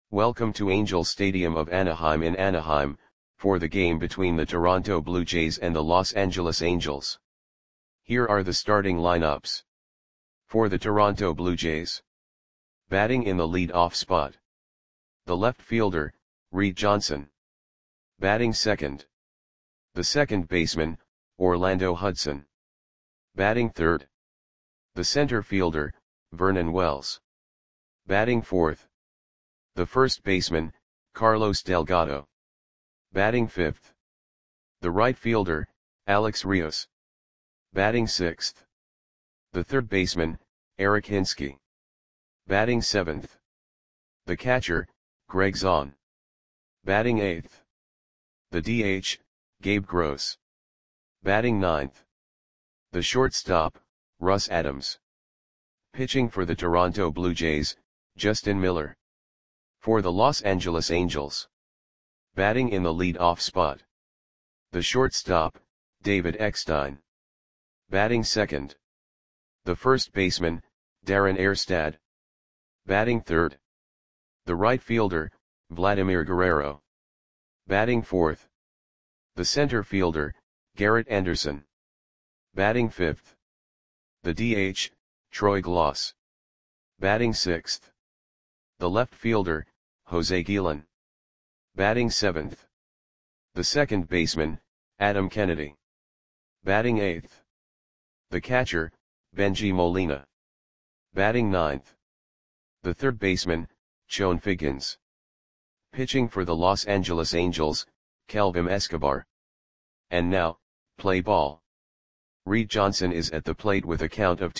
Welcome to Angel Stadium of Anaheim in Anaheim, for the game between the Toronto Blue Jays and the Los Angeles Angels. Here are the starting lineups. For the Toronto Blue Jays. Batting in the lead-off spot. The left fielder, Reed Johnson. Batting second. The second baseman, Orlando Hudson. Batting third. The center fielder, Vernon Wells. Batting fourth. The first baseman, Carlos Delgado. Batting fifth. The right fielder, Alex Rios. Batting sixth. The third baseman, Eric Hinske. Batting seventh. The catcher, Greg Zahn. Batting eighth. The DH, Gabe Gross. Batting ninth. The shortstop, Russ Adams. Pitching for the Toronto Blue Jays, Justin Miller. For the Los Angeles Angels. Batting in the lead-off spot. The shortstop, David Eckstein. Batting second. The first baseman, Darren Erstad. Batting third. The right fielder, Vladimir Guerrero. Batting fourth. The center fielder, Garrett Anderson. Batting fifth. The DH, Troy Glaus. Batting sixth. The left fielder, Jose Guillen. Batting seventh. The second baseman, Adam Kennedy. Batting eighth. The catcher, Benji Molina. Batting ninth. The third baseman, Chone Figgins. Pitching for the Los Angeles Angels, Kelvin Escobar. And now, play ball. Reed Johnson is at the plate with a count of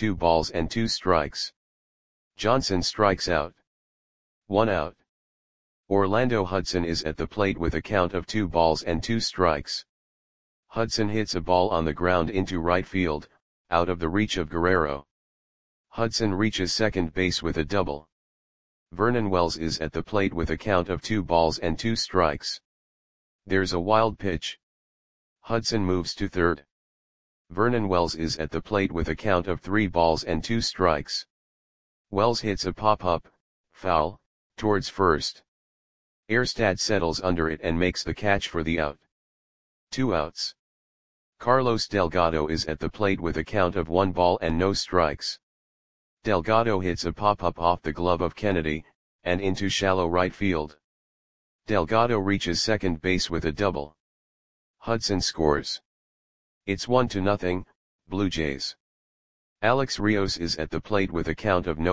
2-2 Johnson strikes out. 1 out. Orlando Hudson is at the plate with a count of 2-2. Hudson hits a ball on the ground into right field, out of the reach of Guerrero. Hudson reaches second base with a double. Vernon Wells is at the plate with a count of 2-2. There's a wild pitch. Hudson moves to third. Vernon Wells is at the plate with a count of 3-2. Wells hits a pop-up, foul, towards first. Erstad settles under it and makes the catch for the out. 2 outs. Carlos Delgado is at the plate with a count of 1-0. Delgado hits a pop-up off the glove of Kennedy, and into shallow right field. Delgado reaches second base with a double. Hudson scores. It's 1-0, Blue Jays. Alex Rios is at the plate with a count of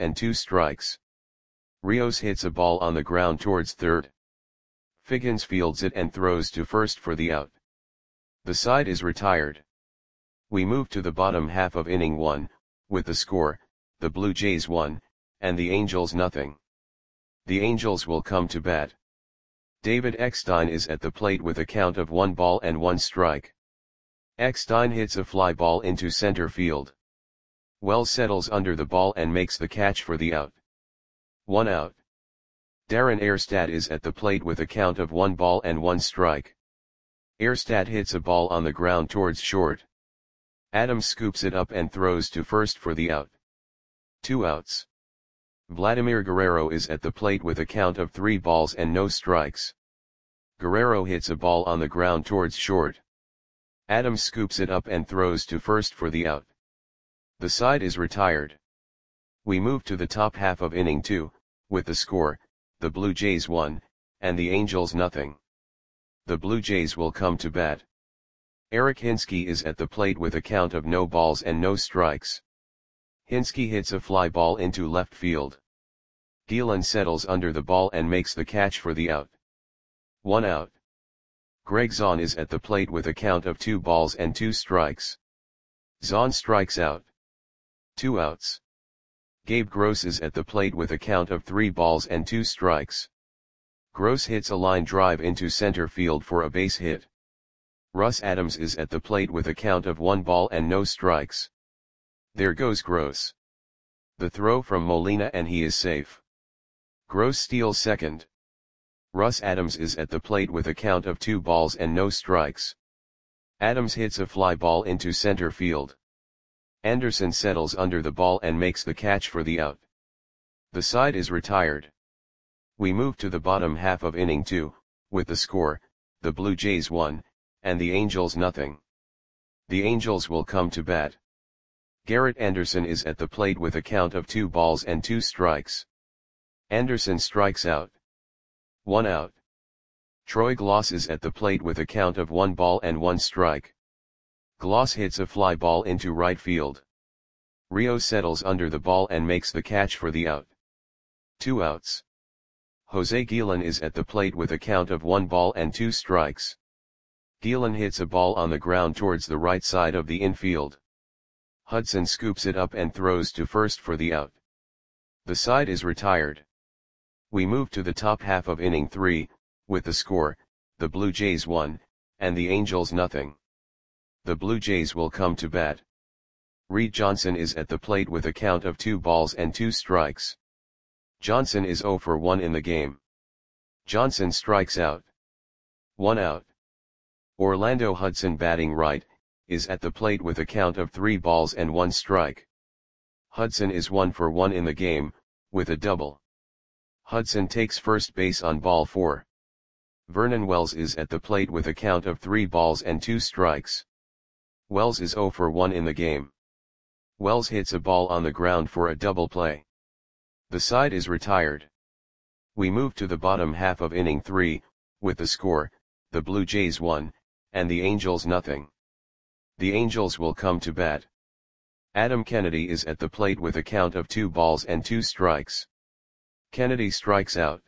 0-2. Rios hits a ball on the ground towards third. Figgins fields it and throws to first for the out. The side is retired. We move to the bottom half of inning 1, with the score, the Blue Jays 1, and the Angels 0. The Angels will come to bat. David Eckstein is at the plate with a count of 1-1. Eckstein hits a fly ball into center field. Wells settles under the ball and makes the catch for the out. 1 out. Darren Erstad is at the plate with a count of 1-1. Erstad hits a ball on the ground towards short. Adams scoops it up and throws to first for the out. 2 outs. Vladimir Guerrero is at the plate with a count of 3-0. Guerrero hits a ball on the ground towards short. Adams scoops it up and throws to first for the out. The side is retired. We move to the top half of inning 2, with the score, the Blue Jays 1, and the Angels 0. The Blue Jays will come to bat. Eric Hinske is at the plate with a count of 0-0. Hinske hits a fly ball into left field. Guillen settles under the ball and makes the catch for the out. 1 out. Greg Zahn is at the plate with a count of 2-2. Zahn strikes out. 2 outs. Gabe Gross is at the plate with a count of 3-2. Gross hits a line drive into center field for a base hit. Russ Adams is at the plate with a count of 1-0. There goes Gross. The throw from Molina and he is safe. Gross steals second. Russ Adams is at the plate with a count of 2-0. Adams hits a fly ball into center field. Anderson settles under the ball and makes the catch for the out. The side is retired. We move to the bottom half of inning 2, with the score, the Blue Jays 1, and the Angels nothing. The Angels will come to bat. Garrett Anderson is at the plate with a count of 2 balls and 2 strikes. Anderson strikes out. 1 out. Troy Glaus is at the plate with a count of 1 ball and 1 strike. Glaus hits a fly ball into right field. Rios settles under the ball and makes the catch for the out. 2 outs. Jose Guillen is at the plate with a count of 1 ball and 2 strikes. Guillen hits a ball on the ground towards the right side of the infield. Hudson scoops it up and throws to first for the out. The side is retired. We move to the top half of inning 3, with the score, the Blue Jays 1, and the Angels nothing. The Blue Jays will come to bat. Reed Johnson is at the plate with a count of 2 balls and 2 strikes. Johnson is 0 for 1 in the game. Johnson strikes out. 1 out. Orlando Hudson, batting right, is at the plate with a count of 3 balls and 1 strike. Hudson is 1 for 1 in the game, with a double. Hudson takes first base on ball 4. Vernon Wells is at the plate with a count of 3 balls and 2 strikes. Wells is 0 for 1 in the game. Wells hits a ball on the ground for a double play. The side is retired. We move to the bottom half of inning 3, with the score, the Blue Jays 1, and the Angels nothing. The Angels will come to bat. Adam Kennedy is at the plate with a count of 2 balls and 2 strikes. Kennedy strikes out.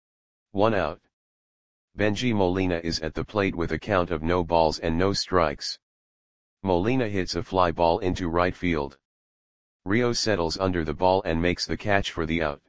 1 out. Benji Molina is at the plate with a count of no balls and no strikes. Molina hits a fly ball into right field. Rios settles under the ball and makes the catch for the out.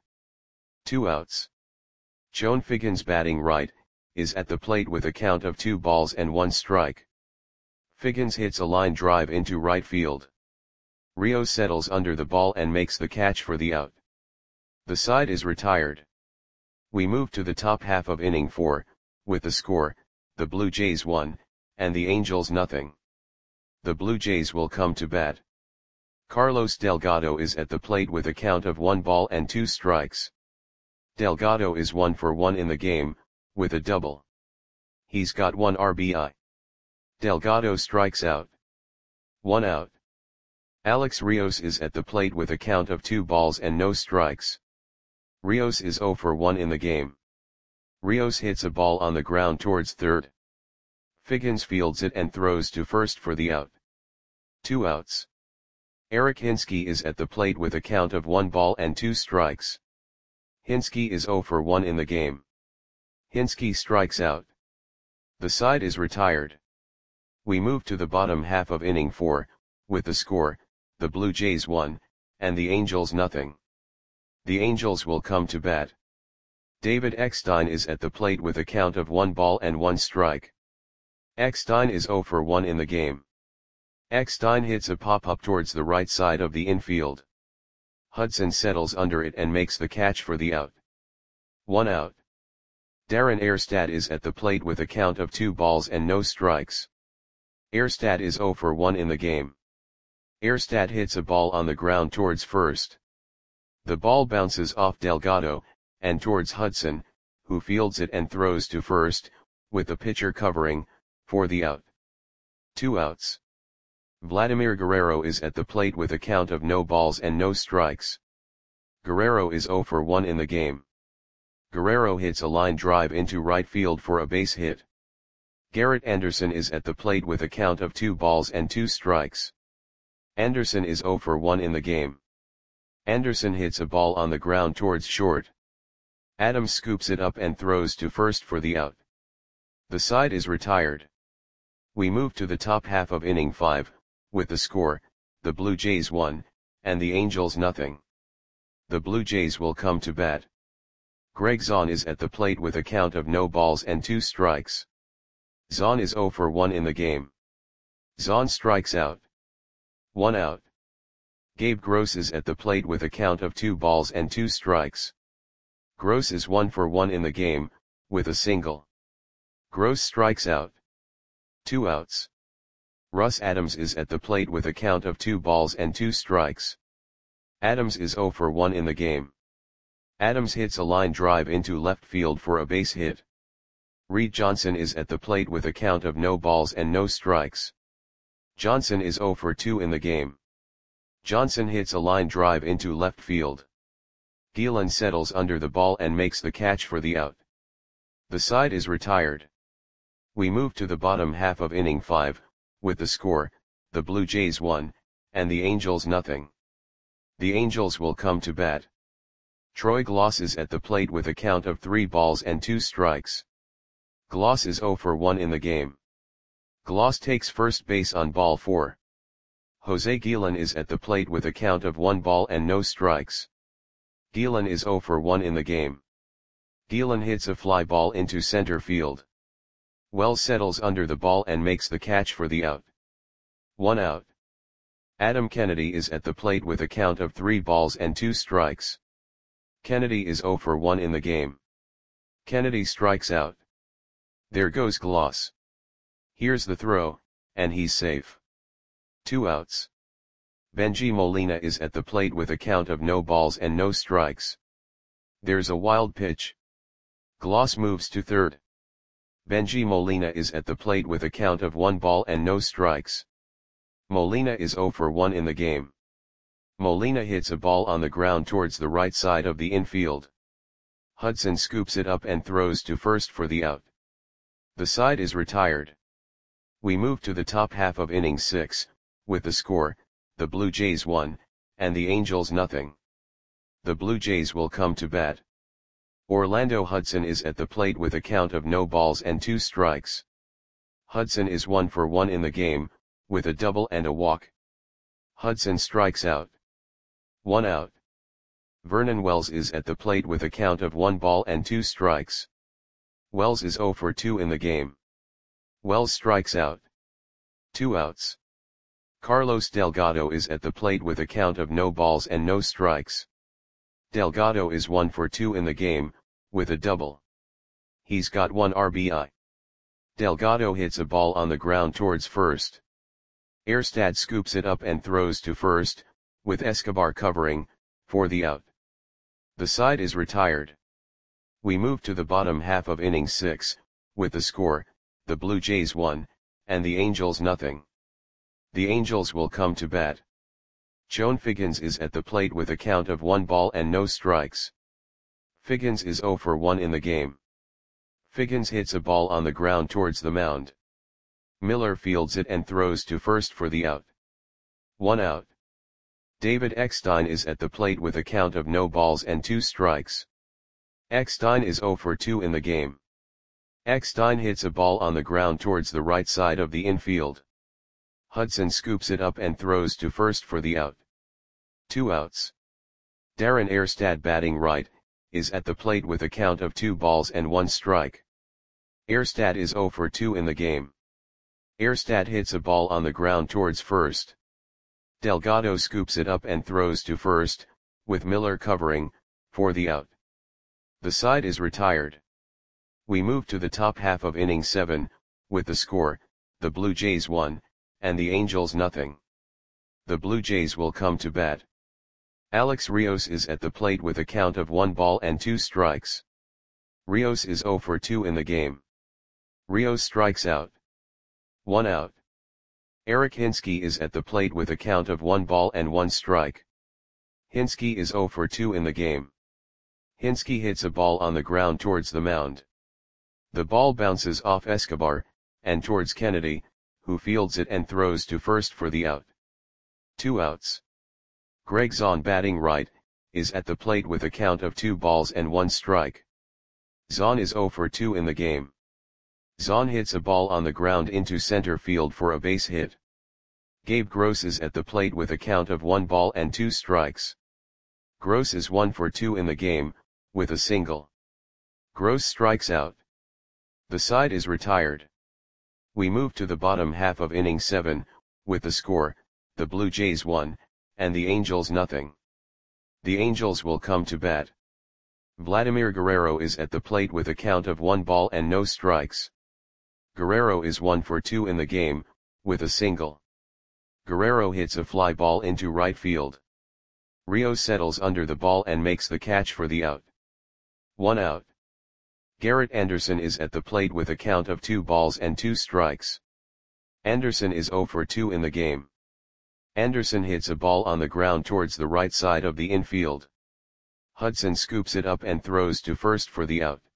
2 outs. Chone Figgins, batting right, is at the plate with a count of 2 balls and 1 strike. Figgins hits a line drive into right field. Rios settles under the ball and makes the catch for the out. The side is retired. We move to the top half of inning 4, with the score, the Blue Jays 1, and the Angels nothing. The Blue Jays will come to bat. Carlos Delgado is at the plate with a count of 1 ball and 2 strikes. Delgado is 1 for 1 in the game, with a double. He's got 1 RBI. Delgado strikes out. 1 out. Alex Rios is at the plate with a count of 2 balls and no strikes. Rios is 0 for 1 in the game. Rios hits a ball on the ground towards third. Figgins fields it and throws to first for the out. 2 outs. Eric Hinske is at the plate with a count of 1 ball and 2 strikes. Hinske is 0 for 1 in the game. Hinske strikes out. The side is retired. We move to the bottom half of inning 4, with the score, the Blue Jays 1, and the Angels nothing. The Angels will come to bat. David Eckstein is at the plate with a count of 1 ball and 1 strike. Eckstein is 0 for 1 in the game. Eckstein hits a pop-up towards the right side of the infield. Hudson settles under it and makes the catch for the out. 1 out. Darren Erstad is at the plate with a count of 2 balls and no strikes. Erstad is 0 for 1 in the game. Erstad hits a ball on the ground towards first. The ball bounces off Delgado, and towards Hudson, who fields it and throws to first, with the pitcher covering, for the out. 2 outs. Vladimir Guerrero is at the plate with a count of no balls and no strikes. Guerrero is 0 for 1 in the game. Guerrero hits a line drive into right field for a base hit. Garrett Anderson is at the plate with a count of 2 balls and 2 strikes. Anderson is 0 for 1 in the game. Anderson hits a ball on the ground towards short. Adams scoops it up and throws to first for the out. The side is retired. We move to the top half of inning 5, with the score, the Blue Jays 1, and the Angels nothing. The Blue Jays will come to bat. Greg Zahn is at the plate with a count of no balls and 2 strikes. Zahn is 0 for 1 in the game. Zahn strikes out. 1 out. Gabe Gross is at the plate with a count of 2 balls and 2 strikes. Gross is 1 for 1 in the game, with a single. Gross strikes out. 2 outs. Russ Adams is at the plate with a count of 2 balls and 2 strikes. Adams is 0 for 1 in the game. Adams hits a line drive into left field for a base hit. Reed Johnson is at the plate with a count of no balls and no strikes. Johnson is 0 for 2 in the game. Johnson hits a line drive into left field. Gielan settles under the ball and makes the catch for the out. The side is retired. We move to the bottom half of inning 5, with the score, the Blue Jays 1, and the Angels nothing. The Angels will come to bat. Troy Glaus is at the plate with a count of 3 balls and 2 strikes. Glaus is 0 for 1 in the game. Glaus takes first base on ball 4. Jose Gielan is at the plate with a count of 1 ball and no strikes. Gielan is 0 for 1 in the game. Gielan hits a fly ball into center field. Wells settles under the ball and makes the catch for the out. 1 out. Adam Kennedy is at the plate with a count of 3 balls and 2 strikes. Kennedy is 0 for 1 in the game. Kennedy strikes out. There goes Glaus. Here's the throw, and he's safe. 2 outs. Bengie Molina is at the plate with a count of no balls and no strikes. There's a wild pitch. Glaus moves to third. Bengie Molina is at the plate with a count of 1 ball and no strikes. Molina is 0 for 1 in the game. Molina hits a ball on the ground towards the right side of the infield. Hudson scoops it up and throws to first for the out. The side is retired. We move to the top half of inning 6, with the score, the Blue Jays 1, and the Angels nothing. The Blue Jays will come to bat. Orlando Hudson is at the plate with a count of no balls and 2 strikes. Hudson is 1 for 1 in the game, with a double and a walk. Hudson strikes out. 1 out. Vernon Wells is at the plate with a count of 1 ball and 2 strikes. Wells is 0 for 2 in the game. Wells strikes out. 2 outs. Carlos Delgado is at the plate with a count of no balls and no strikes. Delgado is 1 for 2 in the game, with a double. He's got 1 RBI. Delgado hits a ball on the ground towards first. Erstad scoops it up and throws to first, with Escobar covering, for the out. The side is retired. We move to the bottom half of inning 6, with the score, the Blue Jays 1, and the Angels nothing. The Angels will come to bat. Joan Figgins is at the plate with a count of 1 ball and no strikes. Figgins is 0 for 1 in the game. Figgins hits a ball on the ground towards the mound. Miller fields it and throws to first for the out. 1 out. David Eckstein is at the plate with a count of no balls and 2 strikes. Eckstein is 0 for 2 in the game. Eckstein hits a ball on the ground towards the right side of the infield. Hudson scoops it up and throws to first for the out. 2 outs. Darren Erstad batting right, is at the plate with a count of 2 balls and 1 strike. Erstad is 0 for 2 in the game. Erstad hits a ball on the ground towards first. Delgado scoops it up and throws to first, with Miller covering, for the out. The side is retired. We move to the top half of inning 7, with the score, the Blue Jays 1, and the Angels nothing. The Blue Jays will come to bat. Alex Rios is at the plate with a count of 1 ball and 2 strikes. Rios is 0 for 2 in the game. Rios strikes out. 1 out. Eric Hinske is at the plate with a count of 1 ball and 1 strike. Hinske is 0 for 2 in the game. Hinske hits a ball on the ground towards the mound. The ball bounces off Escobar, and towards Kennedy, who fields it and throws to first for the out. 2 outs. Greg Zahn batting right, is at the plate with a count of 2 balls and 1 strike. Zahn is 0 for 2 in the game. Zahn hits a ball on the ground into center field for a base hit. Gabe Gross is at the plate with a count of 1 ball and 2 strikes. Gross is 1 for 2 in the game, with a single. Gross strikes out. The side is retired. We move to the bottom half of inning 7, with the score, the Blue Jays 1, and the Angels nothing. The Angels will come to bat. Vladimir Guerrero is at the plate with a count of 1 ball and no strikes. Guerrero is 1 for 2 in the game, with a single. Guerrero hits a fly ball into right field. Rios settles under the ball and makes the catch for the out. 1 out. Garrett Anderson is at the plate with a count of 2 balls and 2 strikes. Anderson is 0 for 2 in the game. Anderson hits a ball on the ground towards the right side of the infield. Hudson scoops it up and throws to first for the out.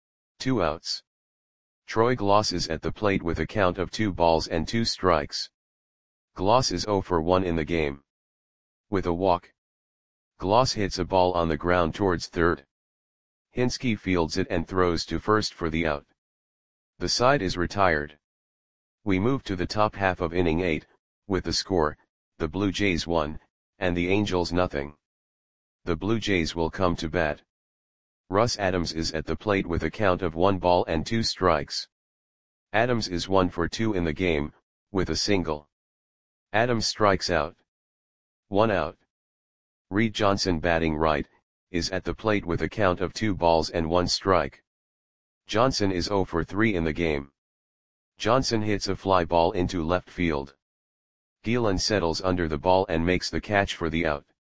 2 outs. Troy Gloss is at the plate with a count of 2 balls and 2 strikes. Gloss is 0 for 1 in the game. With a walk, Gloss hits a ball on the ground towards third. Hinske fields it and throws to first for the out. The side is retired. We move to the top half of inning 8, with the score, the Blue Jays 1, and the Angels nothing. The Blue Jays will come to bat. Russ Adams is at the plate with a count of 1 ball and 2 strikes. Adams is 1 for 2 in the game, with a single. Adams strikes out. 1 out. Reed Johnson, batting right, is at the plate with a count of 2 balls and 1 strike. Johnson is 0 for 3 in the game. Johnson hits a fly ball into left field. Gielan settles under the ball and makes the catch for the out.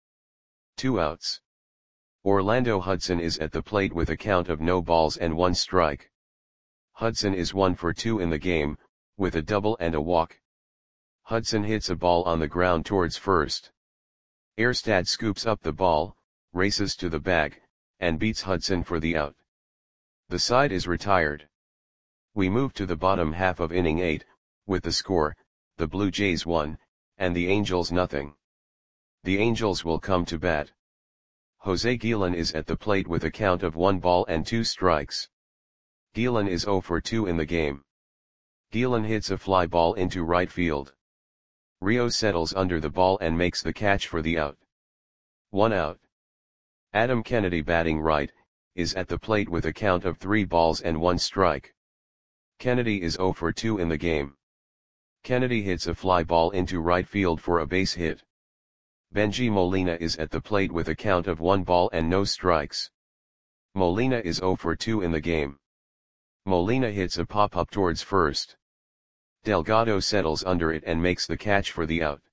2 outs. Orlando Hudson is at the plate with a count of no balls and 1 strike. Hudson is 1 for 2 in the game, with a double and a walk. Hudson hits a ball on the ground towards first. Erstad scoops up the ball, races to the bag, and beats Hudson for the out. The side is retired. We move to the bottom half of inning 8, with the score, the Blue Jays 1, and the Angels nothing. The Angels will come to bat. Jose Gielan is at the plate with a count of 1 ball and 2 strikes. Gielan is 0 for 2 in the game. Gielan hits a fly ball into right field. Rios settles under the ball and makes the catch for the out. 1 out. Adam Kennedy, batting right, is at the plate with a count of 3 balls and 1 strike. Kennedy is 0 for 2 in the game. Kennedy hits a fly ball into right field for a base hit. Benji Molina is at the plate with a count of 1 ball and no strikes. Molina is 0 for 2 in the game. Molina hits a pop-up towards first. Delgado settles under it and makes the catch for the out.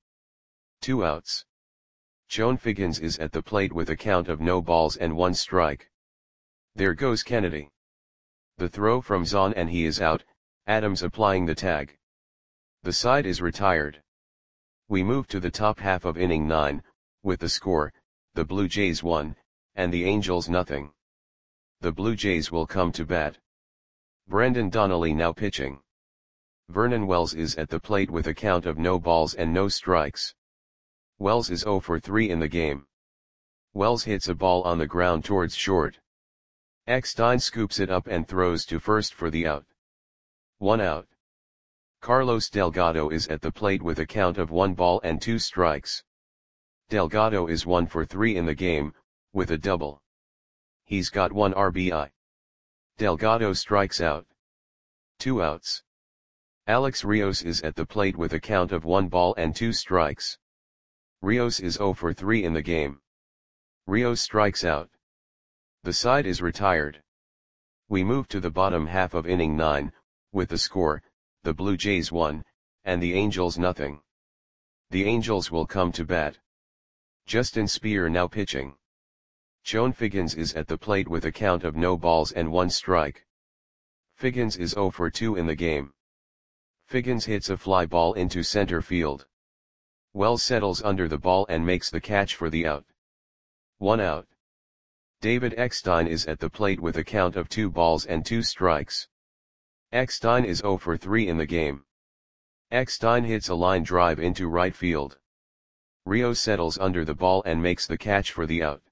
2 outs. Chone Figgins is at the plate with a count of no balls and 1 strike. There goes Kennedy. The throw from Zahn and he is out, Adams applying the tag. The side is retired. We move to the top half of inning 9, with the score, the Blue Jays 1, and the Angels nothing. The Blue Jays will come to bat. Brendan Donnelly now pitching. Vernon Wells is at the plate with a count of no balls and no strikes. Wells is 0 for 3 in the game. Wells hits a ball on the ground towards short. Eckstein scoops it up and throws to first for the out. 1 out. Carlos Delgado is at the plate with a count of 1 ball and 2 strikes. Delgado is 1 for 3 in the game, with a double. He's got 1 RBI. Delgado strikes out. 2 outs. Alex Rios is at the plate with a count of 1 ball and 2 strikes. Rios is 0 for 3 in the game. Rios strikes out. The side is retired. We move to the bottom half of inning 9, with the score, the Blue Jays 1, and the Angels nothing. The Angels will come to bat. Justin Speer now pitching. Chone Figgins is at the plate with a count of no balls and 1 strike. Figgins is 0 for 2 in the game. Figgins hits a fly ball into center field. Wells settles under the ball and makes the catch for the out. 1 out. David Eckstein is at the plate with a count of 2 balls and 2 strikes. Eckstein is 0 for 3 in the game. Eckstein hits a line drive into right field. Rios settles under the ball and makes the catch for the out.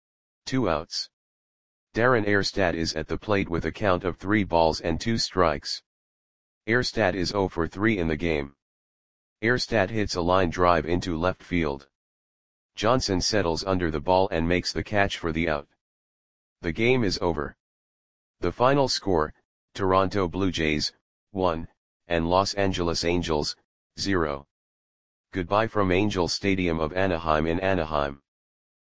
2 outs. Darren Erstad is at the plate with a count of 3 balls and 2 strikes. Erstad is 0 for 3 in the game. Erstad hits a line drive into left field. Johnson settles under the ball and makes the catch for the out. The game is over. The final score, Toronto Blue Jays, 1, and Los Angeles Angels, 0. Goodbye from Angel Stadium of Anaheim in Anaheim.